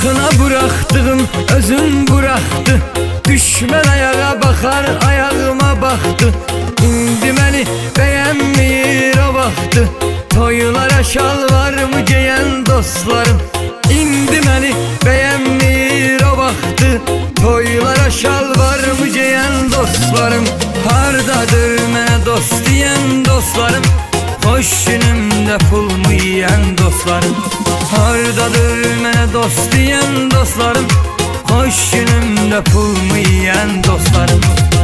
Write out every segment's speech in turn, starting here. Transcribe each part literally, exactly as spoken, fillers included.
Axına buraxdığım özün buraxdı. Düşmən ayağa baxar, ayağıma baxdı. İndi məni bəyənmir o vaxtı. Toylara şalvarımı geyən dostlarım İndi məni bəyənmir o vaxtı. Toylara şalvarımı geyən dostlarım. Hardadır mənə dost deyən dostlarım? Xoş günümdə pulmu yeyən dostlarım. Hardadır mənə dost deyən dostlarım? Xoş günümdə pulmu yeyən dostlarım.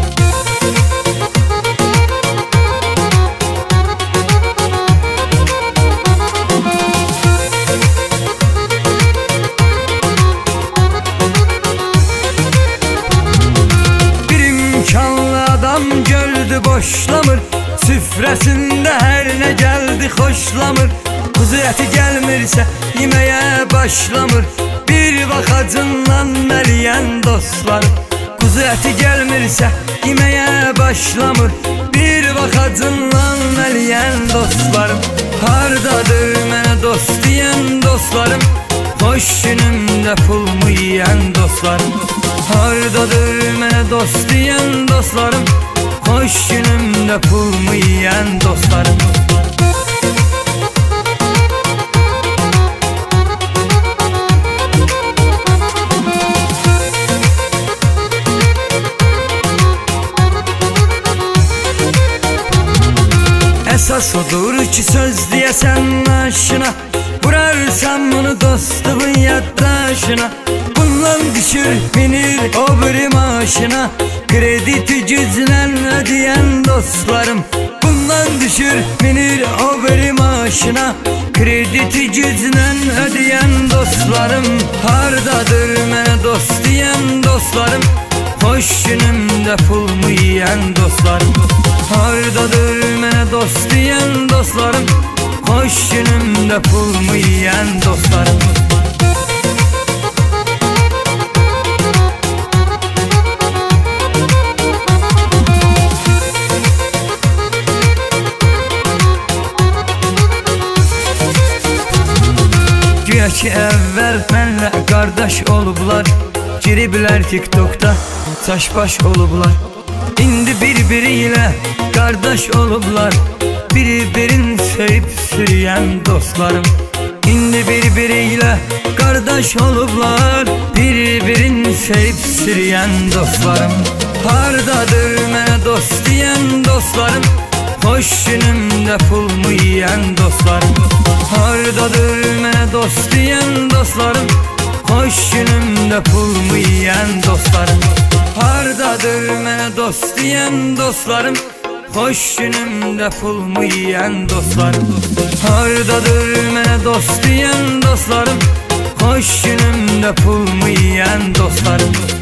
Bir imkanlı adam gördü boşlamır. Süfrəsində hər nə gəldi xoşlamır. Kuzu əti gəlmirsə yeməyə başlamır. Bir baxacından məliyən dostlarım. Kuzu əti gəlmirsə yeməyə başlamır. Bir baxacından məliyən dostlarım. Hardadır mənə dost deyən dostlarım? Xoş günümdə pulmu yeyən dostlarım. Hardadır mənə dost deyən dostlarım? Xoş günümdə pulmu yeyən dostlarım. Əsas odur ki söz deyəsən aşına. Vurarsan bunu dostumun yaddaşına. Bundan düşür binir o biri maşına. Krediti güclən ödəyən dostlarım. Bundan düşür binir o biri maşına. Krediti güclən ödəyən dostlarım. Hardadır mənə dost deyən dostlarım? Xoş günümdə pulmu yeyən dostlarım. Hardadır mənə dost deyən dostlarım? Xoş günümdə pulmu yeyən dostlarım. Güya ki əvvəl mənlə qardaş olublar. Giriblər TikTokda saç-baş olublar. İndi bir-biri ilə qardaş olublar. Bir-birini sevib sürüyən dostlarım. İndi bir-biri ilə qardaş olublar. Bir-birini sevib sürüyən dostlarım. Hardadır mənə dost deyən dostlarım? Xoş günümdə pulmu yeyən dostlarım. Hardadır mənə dost deyən dostlarım? Xoş günümdə pulmu yeyən dostlarım. Hardadır mənə dost deyən dostlarım? Xoş günümdə pulmu yeyən dostlarım. Hardadır mənə dost deyən dostlarım? Xoş günümdə pulmu yeyən dostlarım.